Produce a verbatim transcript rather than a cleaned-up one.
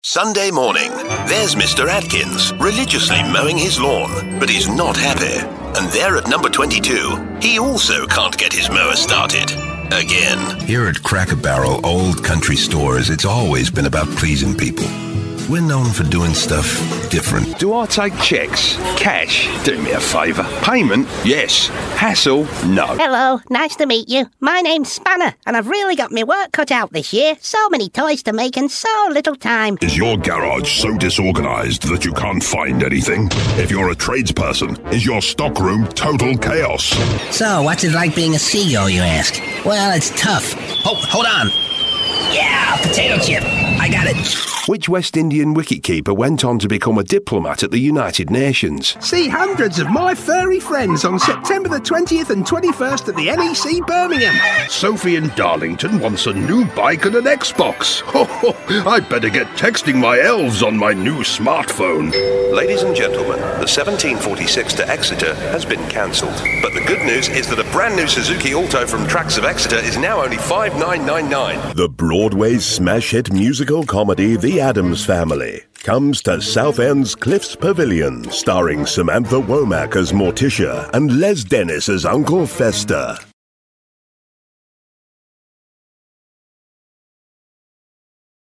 Sunday morning, there's Mister Atkins, religiously mowing his lawn, but he's not happy. And there at number twenty-two, he also can't get his mower started. Again. Here at Cracker Barrel Old Country Stores, it's always been about pleasing people. We're known for doing stuff different. Do I take checks? Cash? Do me a favour. Payment? Yes. Hassle? No. Hello, nice to meet you. My name's Spanner, and I've really got my work cut out this year. So many toys to make and so little time. Is your garage so disorganised that you can't find anything? If you're a tradesperson, is your stockroom total chaos? So, what's it like being a C E O, you ask? Well, it's tough. Oh, hold on. Yeah, potato chip. I got it. Which West Indian wicketkeeper went on to become a diplomat at the United Nations? See hundreds of my furry friends on September the twentieth and twenty-first at the N E C Birmingham. Sophie in Darlington wants a new bike and an Xbox. Ho, ho, I better get texting my elves on my new smartphone. Ladies and gentlemen, the seventeen forty-six to Exeter has been cancelled. But the good news is that a brand new Suzuki Alto from Tracks of Exeter is now only five nine nine nine. The Broadway smash hit musical comedy The Addams Family comes to Southend's Cliffs Pavilion, starring Samantha Womack as Morticia and Les Dennis as Uncle Fester.